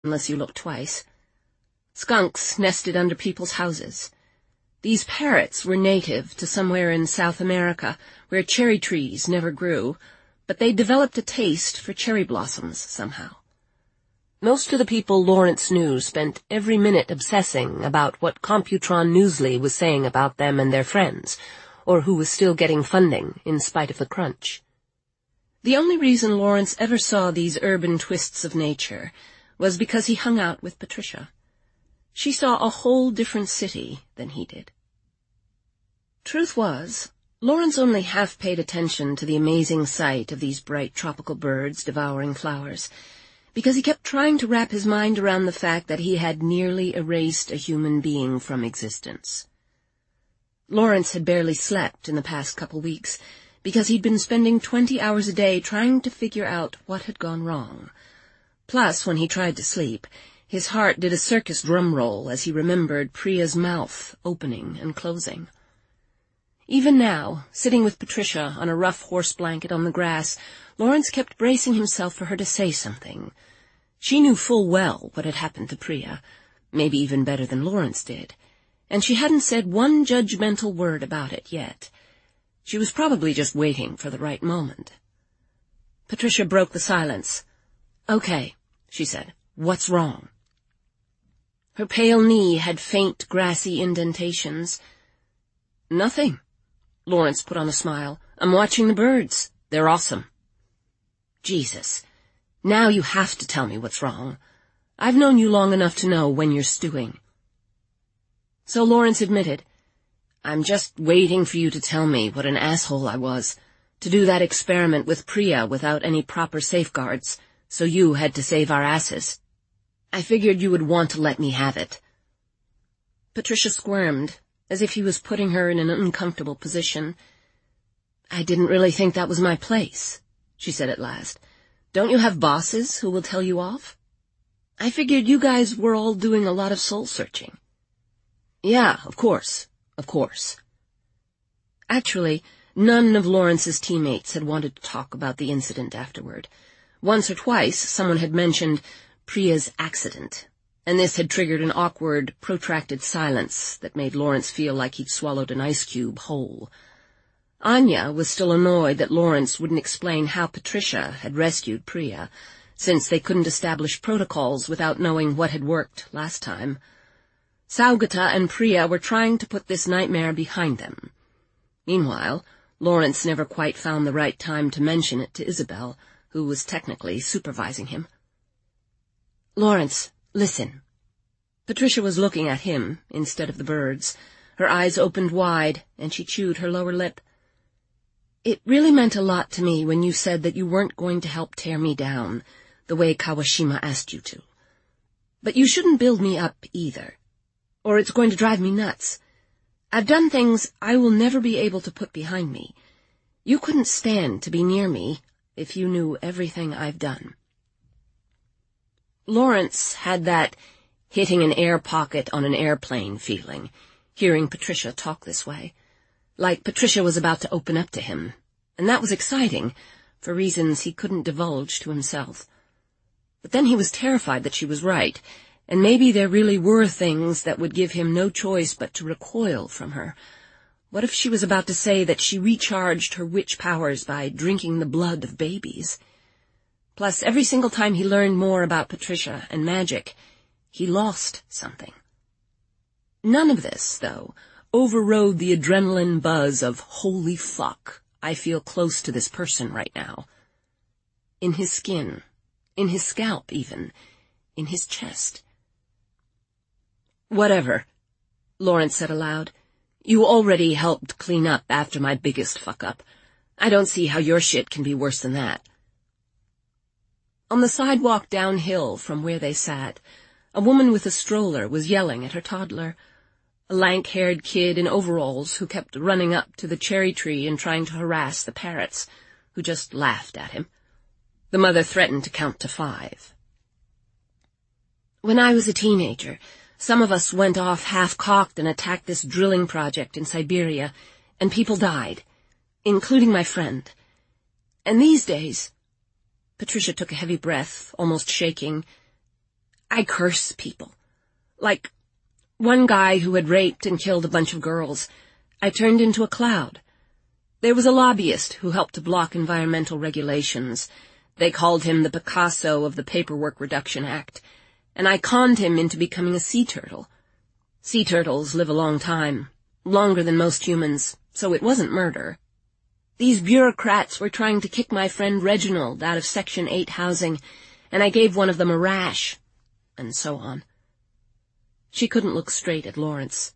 unless you look twice. Skunks nested under people's houses. These parrots were native to somewhere in South America, where cherry trees never grew, but they developed a taste for cherry blossoms somehow. Most of the people Lawrence knew spent every minute obsessing about what Computron Newsly was saying about them and their friends, or who was still getting funding in spite of the crunch. The only reason Lawrence ever saw these urban twists of nature was because he hung out with Patricia. She saw a whole different city than he did. Truth was, Lawrence only half paid attention to the amazing sight of these bright tropical birds devouring flowers, because he kept trying to wrap his mind around the fact that he had nearly erased a human being from existence. Lawrence had barely slept in the past couple weeks, because he'd been spending 20 hours a day trying to figure out what had gone wrong. Plus, when he tried to sleep, his heart did a circus drum roll as he remembered Priya's mouth opening and closing. Even now, sitting with Patricia on a rough horse blanket on the grass, Lawrence kept bracing himself for her to say something. She knew full well what had happened to Priya, maybe even better than Lawrence did, and she hadn't said one judgmental word about it yet. She was probably just waiting for the right moment. Patricia broke the silence. "Okay," she said. "What's wrong?" Her pale knee had faint, grassy indentations. "Nothing." Lawrence put on a smile. "I'm watching the birds. They're awesome." "Jesus, now you have to tell me what's wrong. I've known you long enough to know when you're stewing." So Lawrence admitted, "I'm just waiting for you to tell me what an asshole I was, to do that experiment with Priya without any proper safeguards, so you had to save our asses. I figured you would want to let me have it." Patricia squirmed, as if he was putting her in an uncomfortable position. "I didn't really think that was my place," she said at last. "Don't you have bosses who will tell you off? I figured you guys were all doing a lot of soul-searching." "Yeah, of course. Of course." Actually, none of Lawrence's teammates had wanted to talk about the incident afterward. Once or twice, someone had mentioned Priya's accident, and this had triggered an awkward, protracted silence that made Lawrence feel like he'd swallowed an ice cube whole. Anya was still annoyed that Lawrence wouldn't explain how Patricia had rescued Priya, since they couldn't establish protocols without knowing what had worked last time. Saugata and Priya were trying to put this nightmare behind them. Meanwhile, Lawrence never quite found the right time to mention it to Isabel, who was technically supervising him. "Lawrence, listen." Patricia was looking at him instead of the birds. Her eyes opened wide, and she chewed her lower lip. "It really meant a lot to me when you said that you weren't going to help tear me down, the way Kawashima asked you to. But you shouldn't build me up either, or it's going to drive me nuts. I've done things I will never be able to put behind me. You couldn't stand to be near me if you knew everything I've done." Lawrence had that hitting an air pocket on an airplane feeling, hearing Patricia talk this way, like Patricia was about to open up to him, and that was exciting, for reasons he couldn't divulge to himself. But then he was terrified that she was right, and maybe there really were things that would give him no choice but to recoil from her. What if she was about to say that she recharged her witch powers by drinking the blood of babies? Plus, every single time he learned more about Patricia and magic, he lost something. None of this, though, overrode the adrenaline buzz of, "Holy fuck, I feel close to this person right now." In his skin, in his scalp even, in his chest. "Whatever," Lawrence said aloud. "You already helped clean up after my biggest fuck-up. I don't see how your shit can be worse than that." On the sidewalk downhill from where they sat, a woman with a stroller was yelling at her toddler, a lank-haired kid in overalls who kept running up to the cherry tree and trying to harass the parrots, who just laughed at him. The mother threatened to count to 5. "When I was a teenager, some of us went off half-cocked and attacked this drilling project in Siberia, and people died, including my friend. And these days—" Patricia took a heavy breath, almost shaking. I curse people. Like one guy who had raped and killed a bunch of girls. I turned into a cloud. There was a lobbyist who helped to block environmental regulations. They called him the Picasso of the Paperwork Reduction Act, and I conned him into becoming a sea turtle. Sea turtles live a long time, longer than most humans, so it wasn't murder. These bureaucrats were trying to kick my friend Reginald out of Section 8 housing, and I gave one of them a rash, and so on. She couldn't look straight at Lawrence.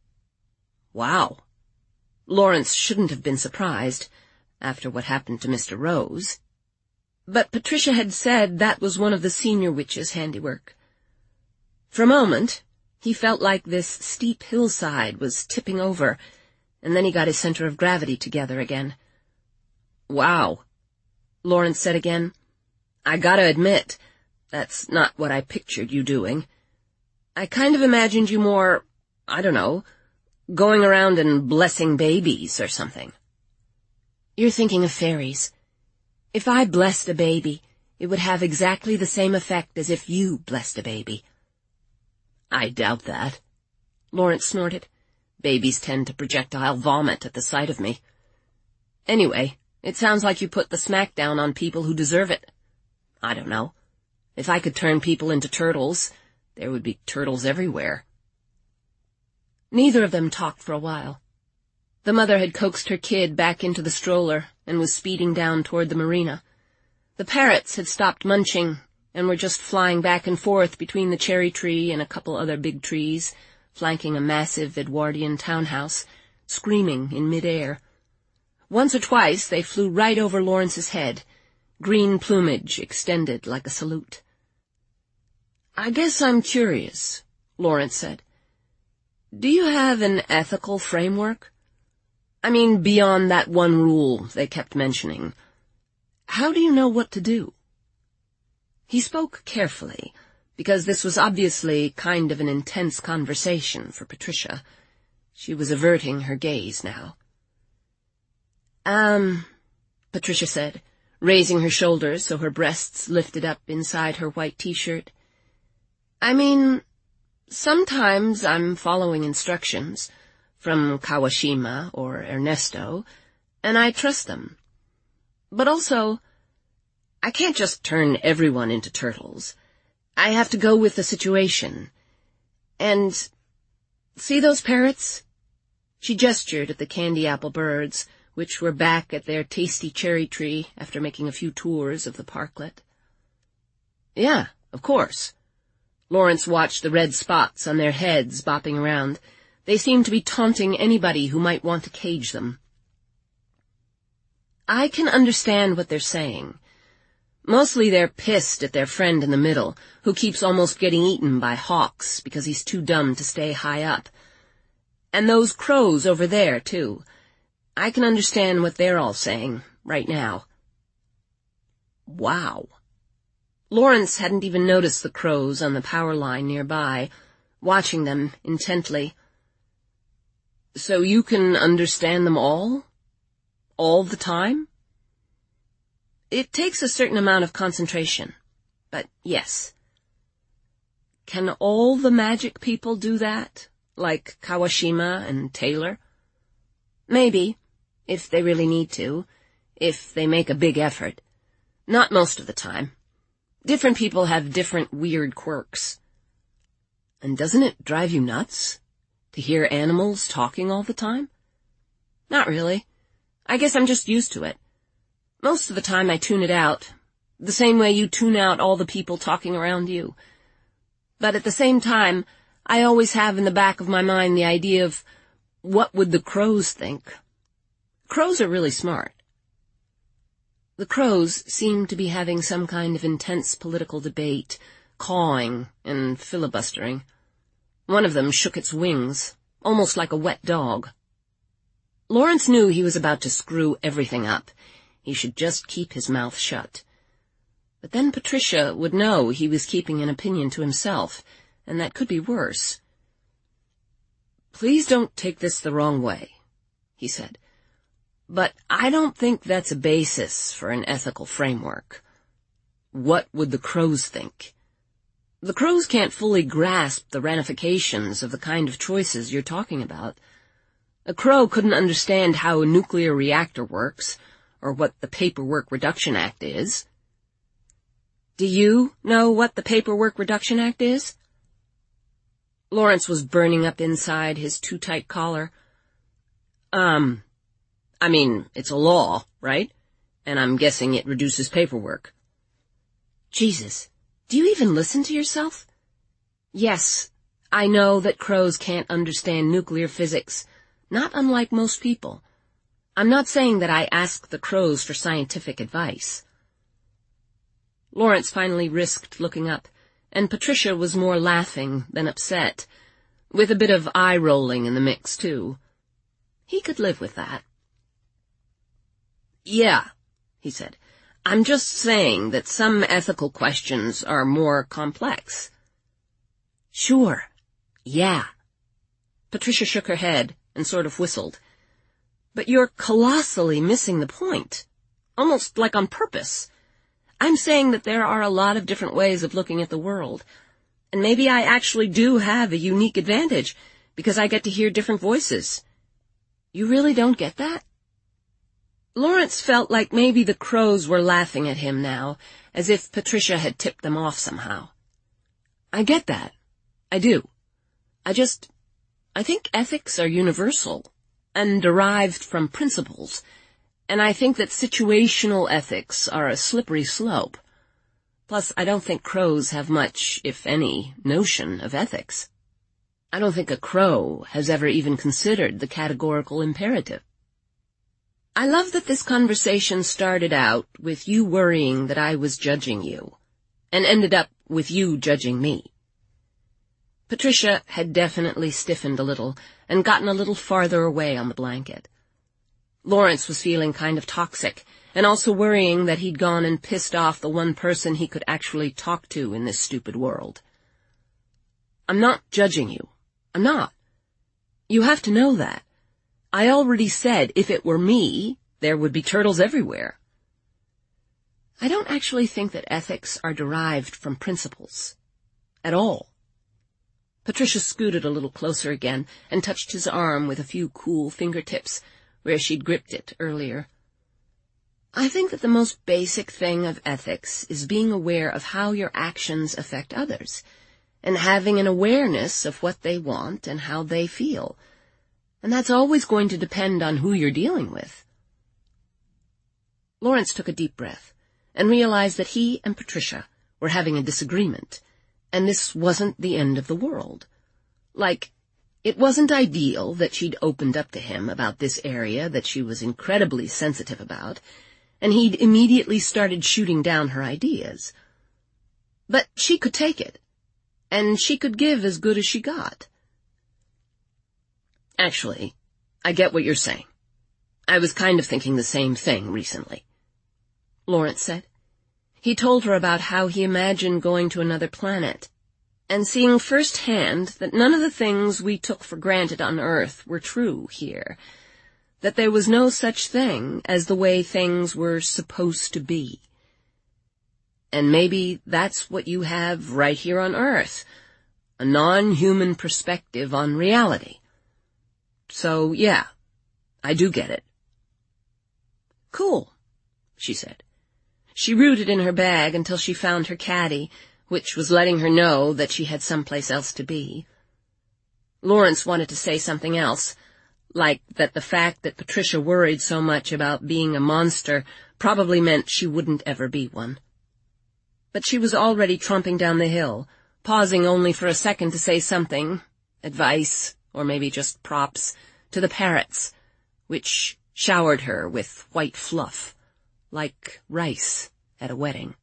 Wow. Lawrence shouldn't have been surprised, after what happened to Mr. Rose. But Patricia had said that was one of the senior witch's handiwork. For a moment, he felt like this steep hillside was tipping over, and then he got his center of gravity together again. Wow, Lawrence said again. I gotta admit, that's not what I pictured you doing. I kind of imagined you more, I don't know, going around and blessing babies or something. You're thinking of fairies. If I blessed a baby, it would have exactly the same effect as if you blessed a baby. I doubt that, Lawrence snorted. Babies tend to projectile vomit at the sight of me. Anyway, it sounds like you put the smackdown on people who deserve it. I don't know. If I could turn people into turtles, there would be turtles everywhere. Neither of them talked for a while. The mother had coaxed her kid back into the stroller and was speeding down toward the marina. The parrots had stopped munching and were just flying back and forth between the cherry tree and a couple other big trees, flanking a massive Edwardian townhouse, screaming in mid-air. Once or twice they flew right over Lawrence's head, green plumage extended like a salute. I guess I'm curious, Lawrence said. Do you have an ethical framework? I mean, beyond that one rule they kept mentioning. How do you know what to do? He spoke carefully, because this was obviously kind of an intense conversation for Patricia. She was averting her gaze now. Patricia said, raising her shoulders so her breasts lifted up inside her white t-shirt. I mean, sometimes I'm following instructions from Kawashima or Ernesto, and I trust them. But also, I can't just turn everyone into turtles. I have to go with the situation. And, see those parrots? She gestured at the candy apple birds, which were back at their tasty cherry tree after making a few tours of the parklet. Yeah, of course. Lawrence watched the red spots on their heads bopping around. They seemed to be taunting anybody who might want to cage them. I can understand what they're saying. Mostly they're pissed at their friend in the middle, who keeps almost getting eaten by hawks because he's too dumb to stay high up. And those crows over there, too. I can understand what they're all saying, right now. Wow. Lawrence hadn't even noticed the crows on the power line nearby, watching them intently. So you can understand them all? All the time? It takes a certain amount of concentration, but yes. Can all the magic people do that, like Kawashima and Taylor? Maybe, if they really need to, if they make a big effort. Not most of the time. Different people have different weird quirks. And doesn't it drive you nuts to hear animals talking all the time? Not really. I guess I'm just used to it. Most of the time I tune it out, the same way you tune out all the people talking around you. But at the same time, I always have in the back of my mind the idea of, what would the crows think? Crows are really smart. The crows seemed to be having some kind of intense political debate, cawing and filibustering. One of them shook its wings, almost like a wet dog. Lawrence knew he was about to screw everything up. He should just keep his mouth shut. But then Patricia would know he was keeping an opinion to himself, and that could be worse. Please don't take this the wrong way, he said. But I don't think that's a basis for an ethical framework. What would the crows think? The crows can't fully grasp the ramifications of the kind of choices you're talking about. A crow couldn't understand how a nuclear reactor works, or what the Paperwork Reduction Act is. Do you know what the Paperwork Reduction Act is? Lawrence was burning up inside his too-tight collar. It's a law, right? And I'm guessing it reduces paperwork. Jesus, do you even listen to yourself? Yes, I know that crows can't understand nuclear physics, not unlike most people. I'm not saying that I ask the crows for scientific advice. Lawrence finally risked looking up, and Patricia was more laughing than upset, with a bit of eye-rolling in the mix, too. He could live with that. Yeah, he said. I'm just saying that some ethical questions are more complex. Sure. Yeah. Patricia shook her head and sort of whistled. But you're colossally missing the point. Almost like on purpose. I'm saying that there are a lot of different ways of looking at the world. And maybe I actually do have a unique advantage, because I get to hear different voices. You really don't get that? Lawrence felt like maybe the crows were laughing at him now, as if Patricia had tipped them off somehow. I get that. I do. I think ethics are universal and derived from principles, and I think that situational ethics are a slippery slope. Plus, I don't think crows have much, if any, notion of ethics. I don't think a crow has ever even considered the categorical imperative. I love that this conversation started out with you worrying that I was judging you, and ended up with you judging me. Patricia had definitely stiffened a little, and gotten a little farther away on the blanket. Lawrence was feeling kind of toxic, and also worrying that he'd gone and pissed off the one person he could actually talk to in this stupid world. I'm not judging you. I'm not. You have to know that. I already said if it were me, there would be turtles everywhere. I don't actually think that ethics are derived from principles. At all. Patricia scooted a little closer again and touched his arm with a few cool fingertips where she'd gripped it earlier. I think that the most basic thing of ethics is being aware of how your actions affect others, and having an awareness of what they want and how they feel. And that's always going to depend on who you're dealing with. Lawrence took a deep breath and realized that he and Patricia were having a disagreement, and this wasn't the end of the world. It wasn't ideal that she'd opened up to him about this area that she was incredibly sensitive about, and he'd immediately started shooting down her ideas. But she could take it, and she could give as good as she got. Actually, I get what you're saying. I was kind of thinking the same thing recently, Lawrence said. He told her about how he imagined going to another planet, and seeing firsthand that none of the things we took for granted on Earth were true here, that there was no such thing as the way things were supposed to be. And maybe that's what you have right here on Earth, a non-human perspective on reality. So, yeah, I do get it. Cool, she said. She rooted in her bag until she found her caddy, which was letting her know that she had someplace else to be. Lawrence wanted to say something else, like that the fact that Patricia worried so much about being a monster probably meant she wouldn't ever be one. But she was already tromping down the hill, pausing only for a second to say something, advice, or maybe just props, to the parrots, which showered her with white fluff, like rice at a wedding.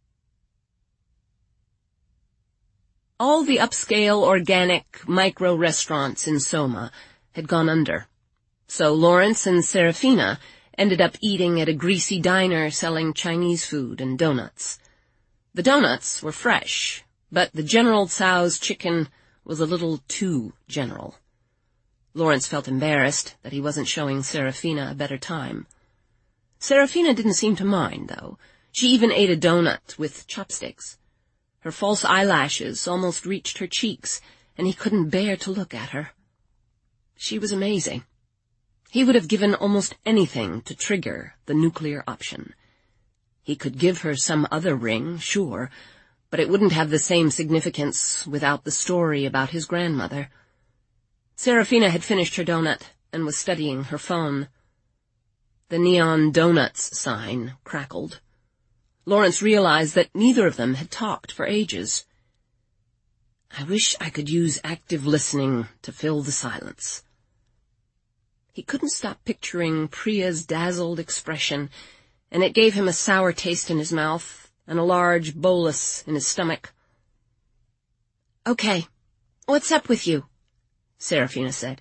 All the upscale, organic, micro-restaurants in Soma had gone under, so Lawrence and Serafina ended up eating at a greasy diner selling Chinese food and donuts. The donuts were fresh, but the General Tso's chicken was a little too general. Lawrence felt embarrassed that he wasn't showing Serafina a better time. Serafina didn't seem to mind, though. She even ate a donut with chopsticks. Her false eyelashes almost reached her cheeks, and he couldn't bear to look at her. She was amazing. He would have given almost anything to trigger the nuclear option. He could give her some other ring, sure, but it wouldn't have the same significance without the story about his grandmother. Serafina had finished her donut and was studying her phone. The neon donuts sign crackled. Lawrence realized that neither of them had talked for ages. I wish I could use active listening to fill the silence. He couldn't stop picturing Priya's dazzled expression, and it gave him a sour taste in his mouth and a large bolus in his stomach. "Okay, what's up with you?" Serafina said.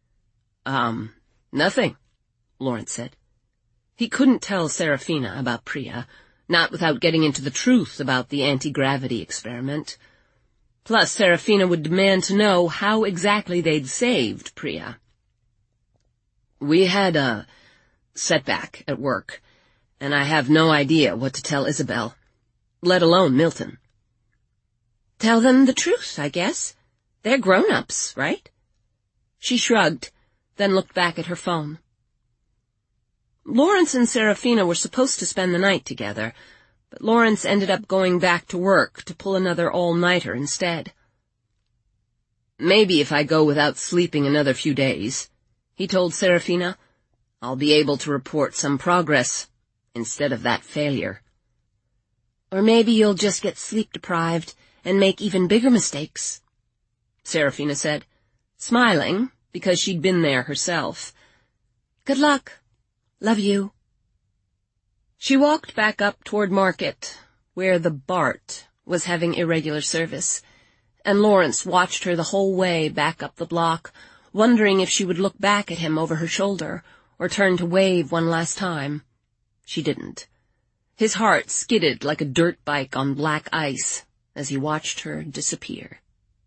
Nothing," Lawrence said. He couldn't tell Serafina about Priya, not without getting into the truth about the anti-gravity experiment. Plus, Serafina would demand to know how exactly they'd saved Priya. "We had a setback at work, and I have no idea what to tell Isabel, let alone Milton." "Tell them the truth, I guess. They're grown-ups, right?" She shrugged, then looked back at her phone. Lawrence and Serafina were supposed to spend the night together, but Lawrence ended up going back to work to pull another all-nighter instead. "Maybe if I go without sleeping another few days," he told Serafina, "I'll be able to report some progress instead of that failure." "Or maybe you'll just get sleep-deprived and make even bigger mistakes," Serafina said, smiling because she'd been there herself. "Good luck. Love you." She walked back up toward Market, where the BART was having irregular service, and Lawrence watched her the whole way back up the block, wondering if she would look back at him over her shoulder or turn to wave one last time. She didn't. His heart skidded like a dirt bike on black ice as he watched her disappear.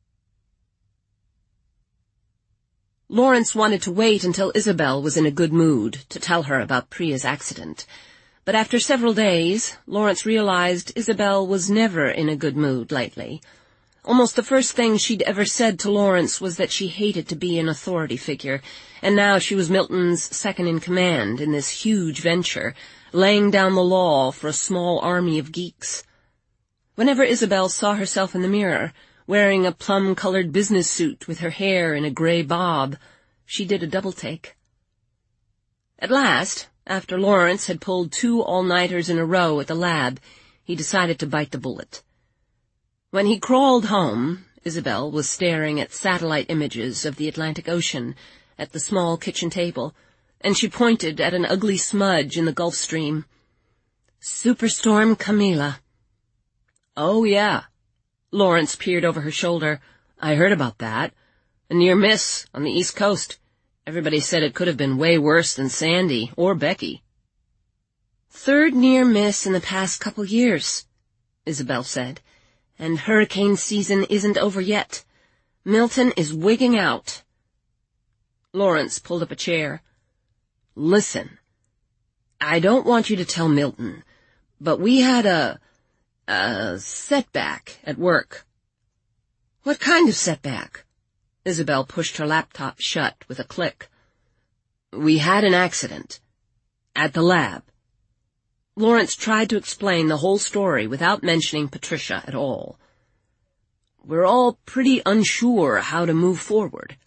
Lawrence wanted to wait until Isabel was in a good mood to tell her about Priya's accident, but after several days, Lawrence realized Isabel was never in a good mood lately. Almost the first thing she'd ever said to Lawrence was that she hated to be an authority figure, and now she was Milton's second-in-command in this huge venture, laying down the law for a small army of geeks. Whenever Isabel saw herself in the mirror, wearing a plum-colored business suit with her hair in a gray bob, she did a double-take. At last, after Lawrence had pulled 2 all-nighters in a row at the lab, he decided to bite the bullet. When he crawled home, Isabel was staring at satellite images of the Atlantic Ocean at the small kitchen table, and she pointed at an ugly smudge in the Gulf Stream. "Superstorm Camila." "Oh, yeah." Lawrence peered over her shoulder. "I heard about that. A near miss on the East Coast. Everybody said it could have been way worse than Sandy or Becky." "Third near miss in the past couple years," Isabel said, "and hurricane season isn't over yet. Milton is wigging out." Lawrence pulled up a chair. "Listen, I don't want you to tell Milton, but we had a setback at work." "What kind of setback?" Isabel pushed her laptop shut with a click. "We had an accident. At the lab." Lawrence tried to explain the whole story without mentioning Patricia at all. "We're all pretty unsure how to move forward."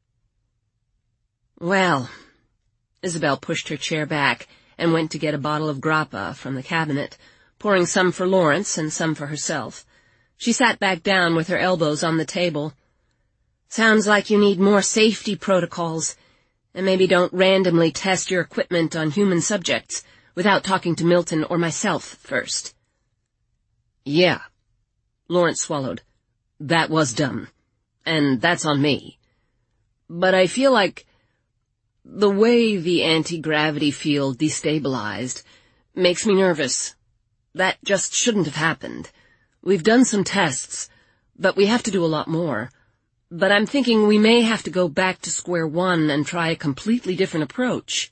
"Well," Isabel pushed her chair back and went to get a bottle of grappa from the cabinet, pouring some for Lawrence and some for herself. She sat back down with her elbows on the table. "Sounds like you need more safety protocols, and maybe don't randomly test your equipment on human subjects without talking to Milton or myself first." "Yeah," Lawrence swallowed. "That was dumb, and that's on me. But I feel like the way the anti-gravity field destabilized makes me nervous. That just shouldn't have happened. We've done some tests, but we have to do a lot more. But I'm thinking we may have to go back to square one and try a completely different approach."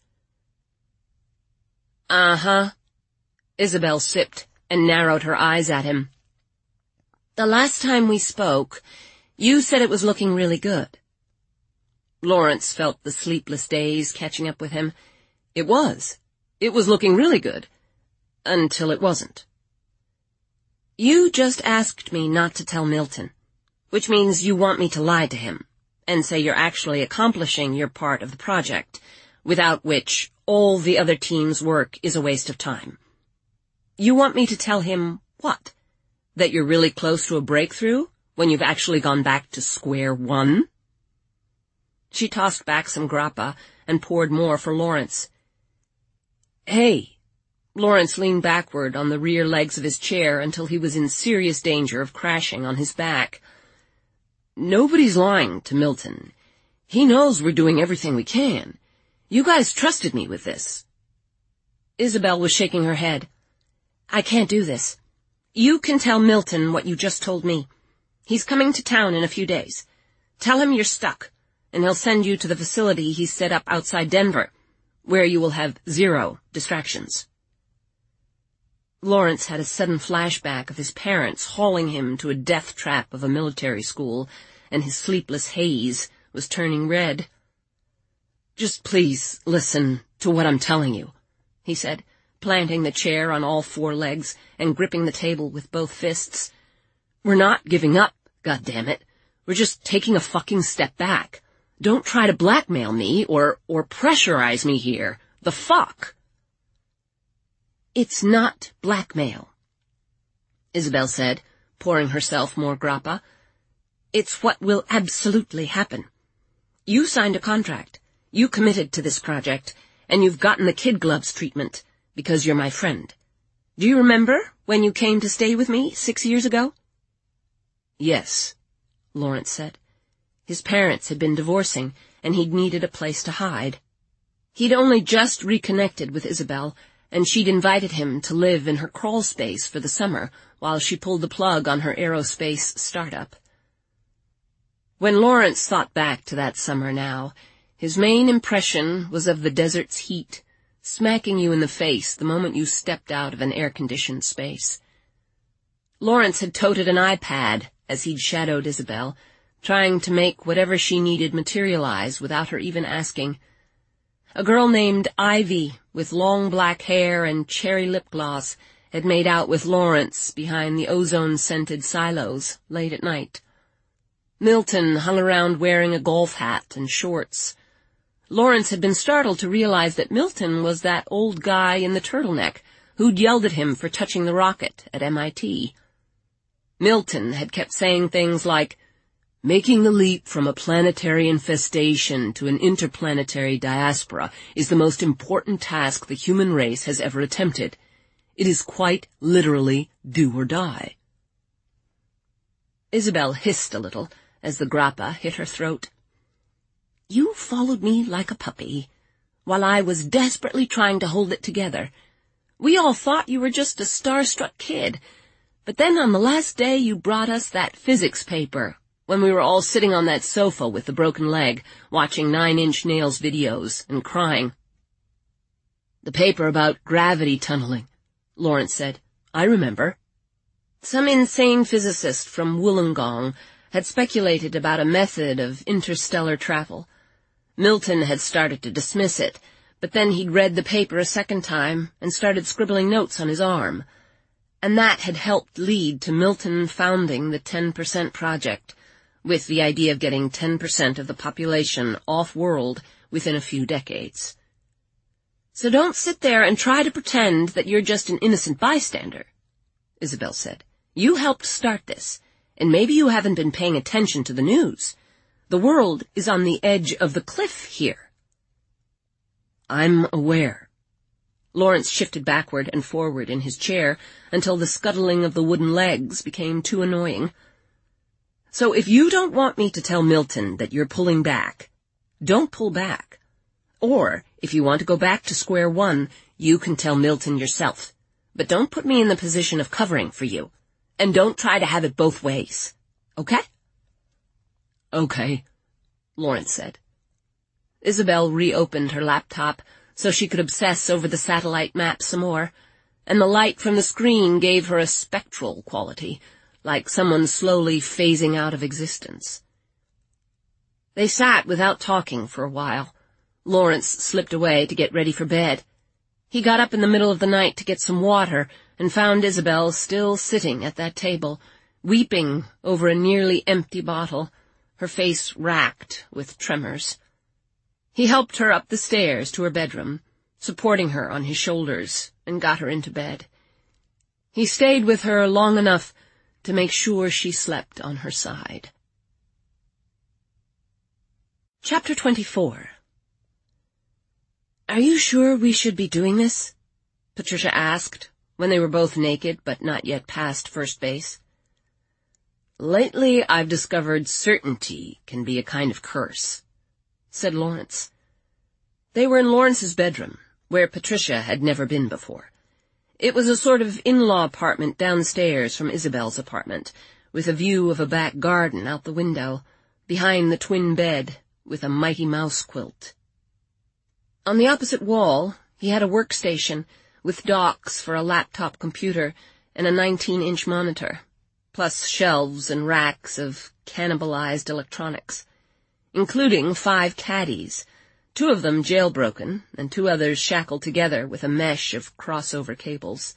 "Uh-huh." Isabel sipped and narrowed her eyes at him. The last time we spoke, you said it was looking really good. Lawrence felt the sleepless days catching up with him. It was. It was looking really good. Until it wasn't. You just asked me not to tell Milton, which means you want me to lie to him and say you're actually accomplishing your part of the project, without which all the other team's work is a waste of time. You want me to tell him what? That you're really close to a breakthrough when you've actually gone back to square one? She tossed back some grappa and poured more for Lawrence. Hey. Lawrence leaned backward on the rear legs of his chair until he was in serious danger of crashing on his back. Nobody's lying to Milton. He knows we're doing everything we can. You guys trusted me with this. Isabel was shaking her head. I can't do this. You can tell Milton what you just told me. He's coming to town in a few days. Tell him you're stuck, and he'll send you to the facility he's set up outside Denver, where you will have 0 distractions. Lawrence had a sudden flashback of his parents hauling him to a death trap of a military school, and his sleepless haze was turning red. Just please listen to what I'm telling you, he said, planting the chair on all 4 legs and gripping the table with both fists. We're not giving up, goddammit. We're just taking a fucking step back. Don't try to blackmail me or pressurize me here. The fuck? It's not blackmail, Isabel said, pouring herself more grappa. It's what will absolutely happen. You signed a contract. You committed to this project, and you've gotten the kid gloves treatment because you're my friend. Do you remember when you came to stay with me 6 years ago? Yes, Lawrence said. His parents had been divorcing, and he'd needed a place to hide. He'd only just reconnected with Isabel, and she'd invited him to live in her crawl space for the summer while she pulled the plug on her aerospace startup. When Lawrence thought back to that summer now, his main impression was of the desert's heat, smacking you in the face the moment you stepped out of an air-conditioned space. Lawrence had toted an iPad as he'd shadowed Isabel, trying to make whatever she needed materialize without her even asking. A girl named Ivy, with long black hair and cherry lip gloss, had made out with Lawrence behind the ozone-scented silos late at night. Milton hung around wearing a golf hat and shorts. Lawrence had been startled to realize that Milton was that old guy in the turtleneck who'd yelled at him for touching the rocket at MIT. Milton had kept saying things like, "Making the leap from a planetary infestation to an interplanetary diaspora is the most important task the human race has ever attempted. It is quite literally do or die." Isabel hissed a little as the grappa hit her throat. You followed me like a puppy, while I was desperately trying to hold it together. We all thought you were just a starstruck kid, but then on the last day you brought us that physics paper, when we were all sitting on that sofa with the broken leg, watching 9 Inch Nails videos and crying. The paper about gravity tunneling, Lawrence said. I remember. Some insane physicist from Wollongong had speculated about a method of interstellar travel. Milton had started to dismiss it, but then he'd read the paper a second time and started scribbling notes on his arm. And that had helped lead to Milton founding the 10% Project, with the idea of getting 10% of the population off-world within a few decades. So don't sit there and try to pretend that you're just an innocent bystander, Isabel said. You helped start this, and maybe you haven't been paying attention to the news. The world is on the edge of the cliff here. I'm aware. Lawrence shifted backward and forward in his chair until the scuttling of the wooden legs became too annoying. So if you don't want me to tell Milton that you're pulling back, don't pull back. Or, if you want to go back to square one, you can tell Milton yourself. But don't put me in the position of covering for you. And don't try to have it both ways. Okay? Okay, Lawrence said. Isabel reopened her laptop so she could obsess over the satellite map some more, and the light from the screen gave her a spectral quality, like someone slowly phasing out of existence. They sat without talking for a while. Lawrence slipped away to get ready for bed. He got up in the middle of the night to get some water and found Isabel still sitting at that table, weeping over a nearly empty bottle, her face racked with tremors. He helped her up the stairs to her bedroom, supporting her on his shoulders, and got her into bed. He stayed with her long enough to make sure she slept on her side. Chapter 24. "Are you sure we should be doing this?" Patricia asked, when they were both naked but not yet past first base. "Lately I've discovered certainty can be a kind of curse," said Lawrence. They were in Lawrence's bedroom, where Patricia had never been before. It was a sort of in-law apartment downstairs from Isabel's apartment, with a view of a back garden out the window, behind the twin bed, with a Mighty Mouse quilt. On the opposite wall, he had a workstation, with docks for a laptop computer and a 19-inch monitor, plus shelves and racks of cannibalized electronics, including 5 caddies, 2 of them jailbroken, and 2 others shackled together with a mesh of crossover cables.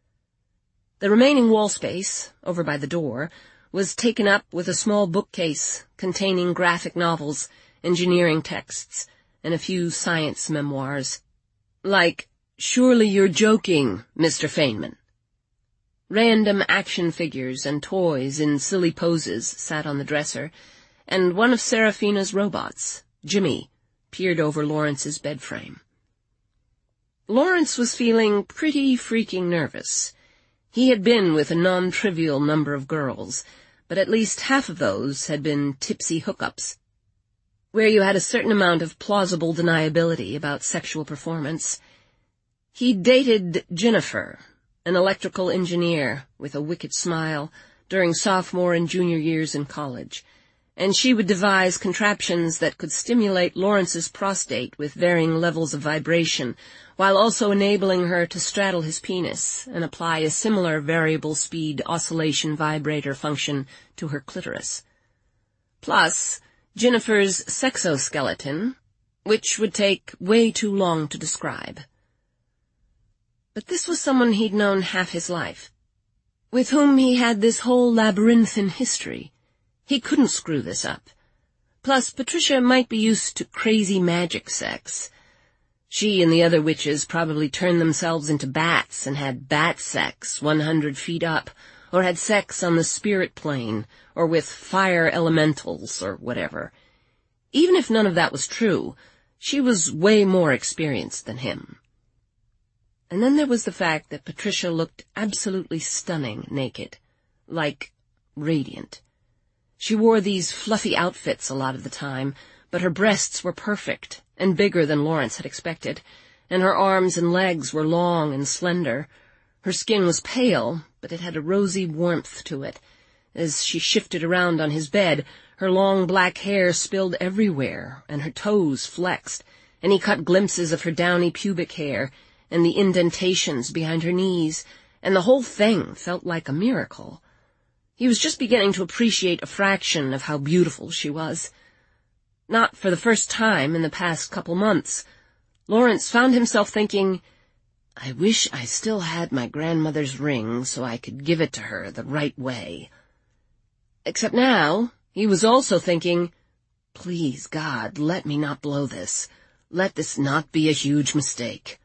The remaining wall space, over by the door, was taken up with a small bookcase containing graphic novels, engineering texts, and a few science memoirs, like "Surely You're Joking, Mr. Feynman." Random action figures and toys in silly poses sat on the dresser, and one of Serafina's robots, Jimmy, peered over Lawrence's bed frame. Lawrence was feeling pretty freaking nervous. He had been with a non-trivial number of girls, but at least half of those had been tipsy hookups, where you had a certain amount of plausible deniability about sexual performance. He'd dated Jennifer, an electrical engineer with a wicked smile, during sophomore and junior years in college, and she would devise contraptions that could stimulate Lawrence's prostate with varying levels of vibration, while also enabling her to straddle his penis and apply a similar variable speed oscillation vibrator function to her clitoris. Plus, Jennifer's sexoskeleton, which would take way too long to describe. But this was someone he'd known half his life, with whom he had this whole labyrinthine history. He couldn't screw this up. Plus, Patricia might be used to crazy magic sex. She and the other witches probably turned themselves into bats and had bat sex 100 feet up, or had sex on the spirit plane, or with fire elementals, or whatever. Even if none of that was true, she was way more experienced than him. And then there was the fact that Patricia looked absolutely stunning naked, like radiant. She wore these fluffy outfits a lot of the time, but her breasts were perfect and bigger than Lawrence had expected, and her arms and legs were long and slender. Her skin was pale, but it had a rosy warmth to it. As she shifted around on his bed, her long black hair spilled everywhere, and her toes flexed, and he caught glimpses of her downy pubic hair and the indentations behind her knees, and the whole thing felt like a miracle. He was just beginning to appreciate a fraction of how beautiful she was. Not for the first time in the past couple months, Lawrence found himself thinking, "I wish I still had my grandmother's ring so I could give it to her the right way." Except now, he was also thinking, "Please, God, let me not blow this. Let this not be a huge mistake."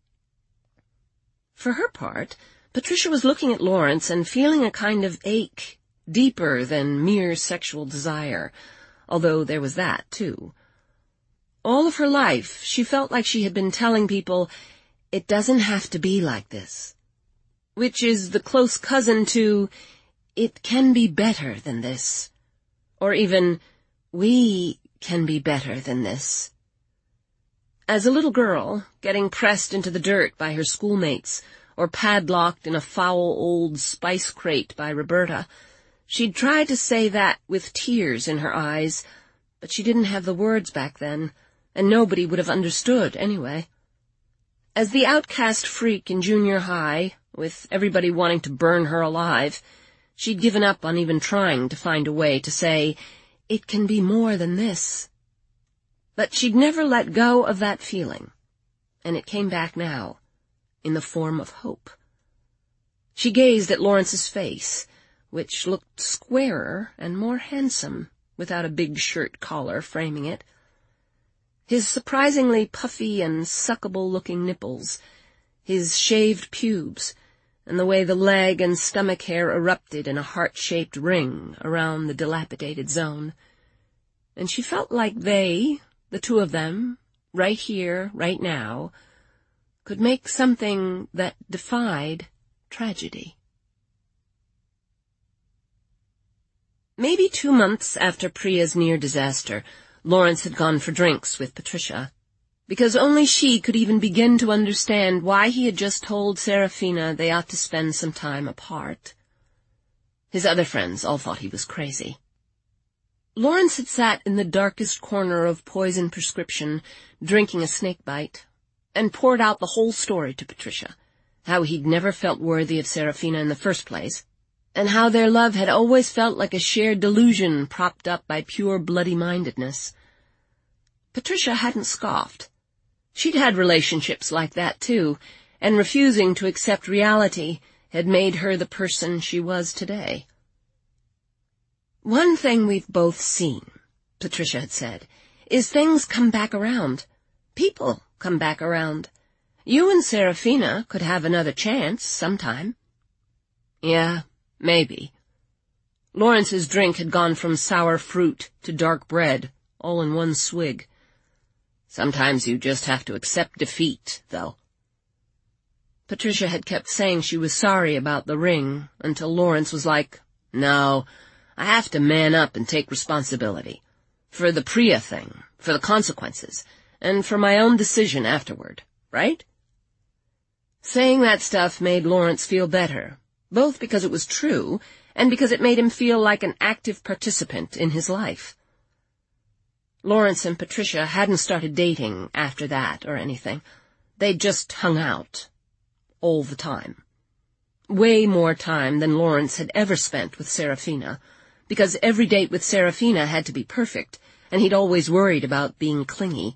For her part, Patricia was looking at Lawrence and feeling a kind of ache, deeper than mere sexual desire, although there was that, too. All of her life, she felt like she had been telling people, "It doesn't have to be like this," which is the close cousin to, "It can be better than this," or even, "We can be better than this." As a little girl, getting pressed into the dirt by her schoolmates, or padlocked in a foul old spice crate by Roberta, she'd tried to say that with tears in her eyes, but she didn't have the words back then, and nobody would have understood anyway. As the outcast freak in junior high, with everybody wanting to burn her alive, She'd given up on even trying to find a way to say, "It can be more than this." But she'd never let go of that feeling, and it came back now, in the form of hope. She gazed at Lawrence's face, which looked squarer and more handsome without a big shirt collar framing it. His surprisingly puffy and suckable-looking nipples, his shaved pubes, and the way the leg and stomach hair erupted in a heart-shaped ring around the dilapidated zone. And she felt like they, the two of them, right here, right now, could make something that defied tragedy. Maybe 2 months after Priya's near disaster, Lawrence had gone for drinks with Patricia, because only she could even begin to understand why he had just told Serafina they ought to spend some time apart. His other friends all thought he was crazy. Lawrence had sat in the darkest corner of Poison Prescription, drinking a snakebite, and poured out the whole story to Patricia, how he'd never felt worthy of Serafina in the first place, and how their love had always felt like a shared delusion propped up by pure bloody-mindedness. Patricia hadn't scoffed. She'd had relationships like that, too, and refusing to accept reality had made her the person she was today. "One thing we've both seen," Patricia had said, "is things come back around. People come back around. You and Serafina could have another chance sometime." "Yeah, maybe." Lawrence's drink had gone from sour fruit to dark bread, all in one swig. "Sometimes you just have to accept defeat, though." Patricia had kept saying she was sorry about the ring, until Lawrence was like, "No, I have to man up and take responsibility. For the Priya thing, for the consequences, and for my own decision afterward, right?" Saying that stuff made Lawrence feel better, both because it was true and because it made him feel like an active participant in his life. Lawrence and Patricia hadn't started dating after that or anything. They'd just hung out. All the time. Way more time than Lawrence had ever spent with Serafina, because every date with Serafina had to be perfect, and he'd always worried about being clingy.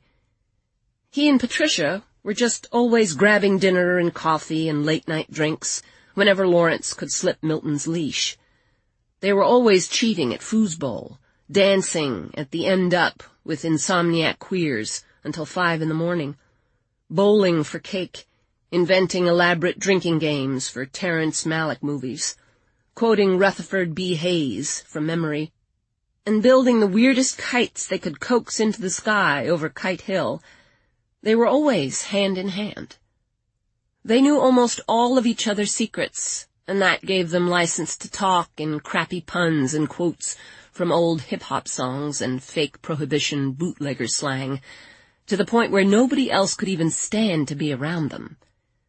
He and Patricia were just always grabbing dinner and coffee and late-night drinks whenever Lawrence could slip Milton's leash. They were always cheating at foosball, dancing at the End Up with insomniac queers until 5 a.m, bowling for cake, inventing elaborate drinking games for Terrence Malick movies, quoting Rutherford B. Hayes from memory, and building the weirdest kites they could coax into the sky over Kite Hill. They were always hand in hand. They knew almost all of each other's secrets, and that gave them license to talk in crappy puns and quotes from old hip-hop songs and fake Prohibition bootlegger slang, to the point where nobody else could even stand to be around them.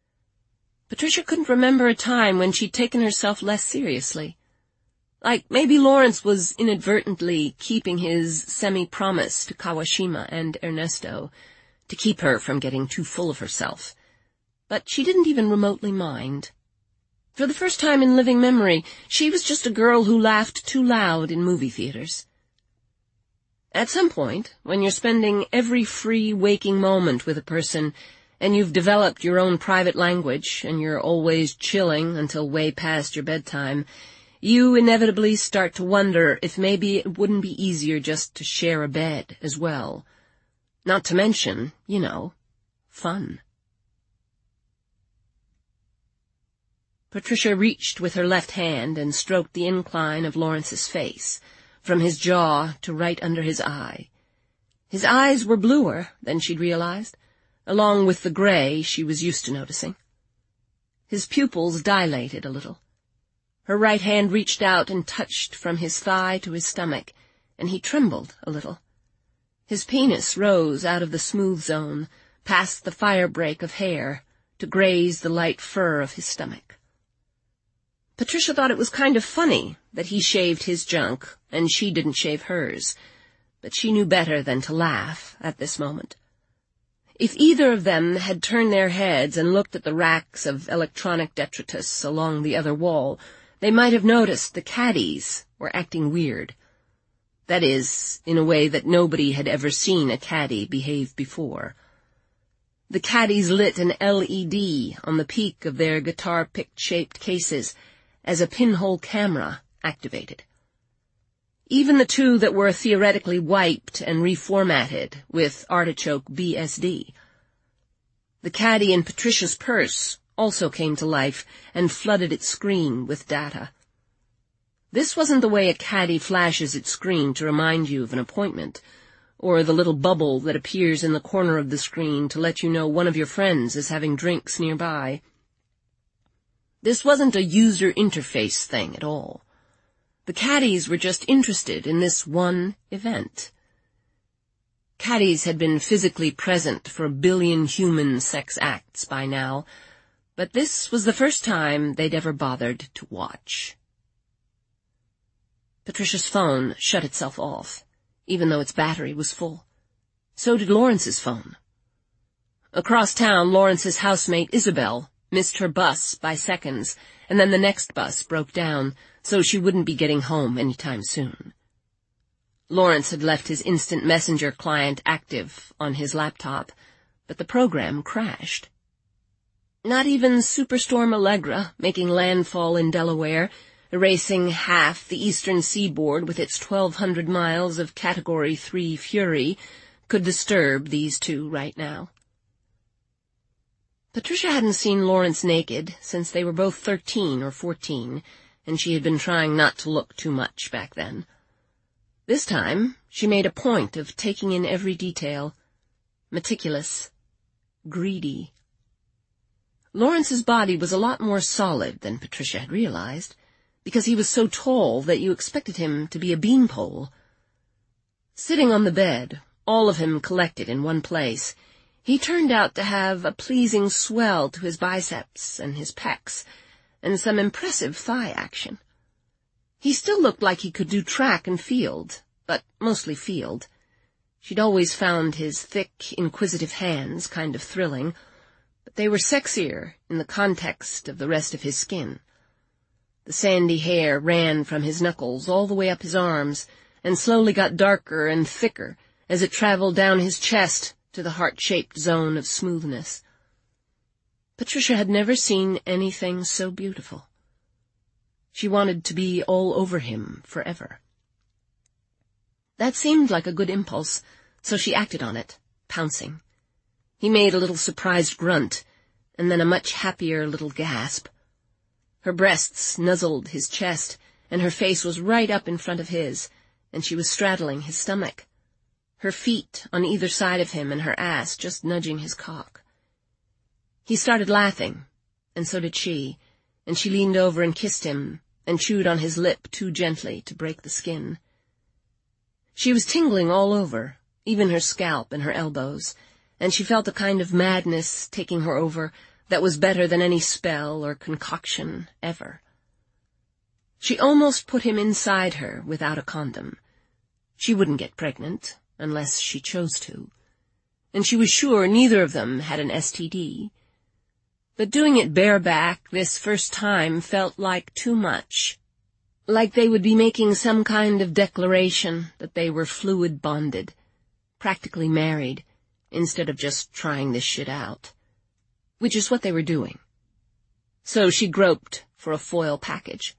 Patricia couldn't remember a time when she'd taken herself less seriously. Like maybe Lawrence was inadvertently keeping his semi-promise to Kawashima and Ernesto to keep her from getting too full of herself. But she didn't even remotely mind. For the first time in living memory, she was just a girl who laughed too loud in movie theaters. At some point, when you're spending every free waking moment with a person, and you've developed your own private language, and you're always chilling until way past your bedtime, you inevitably start to wonder if maybe it wouldn't be easier just to share a bed as well. Not to mention, fun. Patricia reached with her left hand and stroked the incline of Lawrence's face, from his jaw to right under his eye. His eyes were bluer than she'd realized, along with the gray she was used to noticing. His pupils dilated a little. Her right hand reached out and touched from his thigh to his stomach, and he trembled a little. His penis rose out of the smooth zone, past the firebreak of hair, to graze the light fur of his stomach. Patricia thought it was kind of funny that he shaved his junk and she didn't shave hers, but she knew better than to laugh at this moment. If either of them had turned their heads and looked at the racks of electronic detritus along the other wall, they might have noticed the caddies were acting weird. That is, in a way that nobody had ever seen a caddy behave before. The caddies lit an LED on the peak of their guitar-pick-shaped cases as a pinhole camera activated. Even the two that were theoretically wiped and reformatted with Artichoke BSD. The caddy in Patricia's purse also came to life and flooded its screen with data. This wasn't the way a caddy flashes its screen to remind you of an appointment, or the little bubble that appears in the corner of the screen to let you know one of your friends is having drinks nearby. This wasn't a user interface thing at all. The caddies were just interested in this one event. Caddies had been physically present for 1 billion human sex acts by now, but this was the first time they'd ever bothered to watch. Patricia's phone shut itself off, even though its battery was full. So did Lawrence's phone. Across town, Lawrence's housemate, Isabel, missed her bus by seconds, and then the next bus broke down, so she wouldn't be getting home any time soon. Lawrence had left his instant messenger client active on his laptop, but the program crashed. Not even Superstorm Allegra, making landfall in Delaware, erasing half the eastern seaboard with its 1,200 miles of Category 3 fury, could disturb these two right now. Patricia hadn't seen Lawrence naked since they were both 13 or 14, and she had been trying not to look too much back then. This time, she made a point of taking in every detail. Meticulous. Greedy. Lawrence's body was a lot more solid than Patricia had realized, because he was so tall that you expected him to be a beanpole. Sitting on the bed, all of him collected in one place, he turned out to have a pleasing swell to his biceps and his pecs, and some impressive thigh action. He still looked like he could do track and field, but mostly field. She'd always found his thick, inquisitive hands kind of thrilling, but they were sexier in the context of the rest of his skin. The sandy hair ran from his knuckles all the way up his arms, and slowly got darker and thicker as it traveled down his chest to the heart-shaped zone of smoothness. Patricia had never seen anything so beautiful. She wanted to be all over him forever. That seemed like a good impulse, so she acted on it, pouncing. He made a little surprised grunt, and then a much happier little gasp. Her breasts nuzzled his chest, and her face was right up in front of his, and she was straddling his stomach. Her feet on either side of him and her ass just nudging his cock. He started laughing, and so did she, and she leaned over and kissed him, and chewed on his lip too gently to break the skin. She was tingling all over, even her scalp and her elbows, and she felt a kind of madness taking her over that was better than any spell or concoction ever. She almost put him inside her without a condom. She wouldn't get pregnant, unless she chose to, and she was sure neither of them had an STD. But doing it bareback this first time felt like too much, like they would be making some kind of declaration that they were fluid bonded, practically married, instead of just trying this shit out. Which is what they were doing. So she groped for a foil package.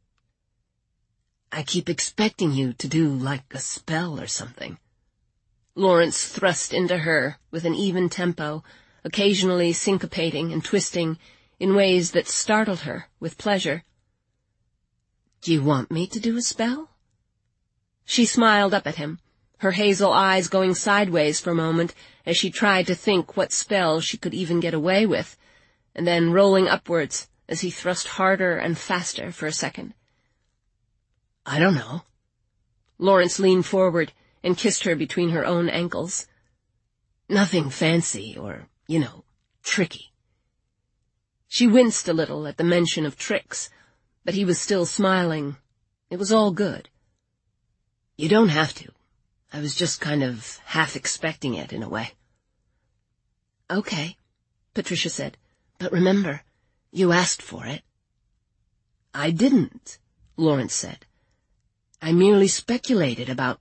"I keep expecting you to do like a spell or something." Lawrence thrust into her with an even tempo, occasionally syncopating and twisting in ways that startled her with pleasure. "Do you want me to do a spell?" She smiled up at him, her hazel eyes going sideways for a moment as she tried to think what spell she could even get away with, and then rolling upwards as he thrust harder and faster for a second. "I don't know." Lawrence leaned forward and kissed her between her own ankles. "Nothing fancy or, tricky." She winced a little at the mention of tricks, but he was still smiling. It was all good. "You don't have to. I was just kind of half expecting it in a way." "Okay," Patricia said, "but remember, you asked for it." I didn't, Lawrence said. I merely speculated about,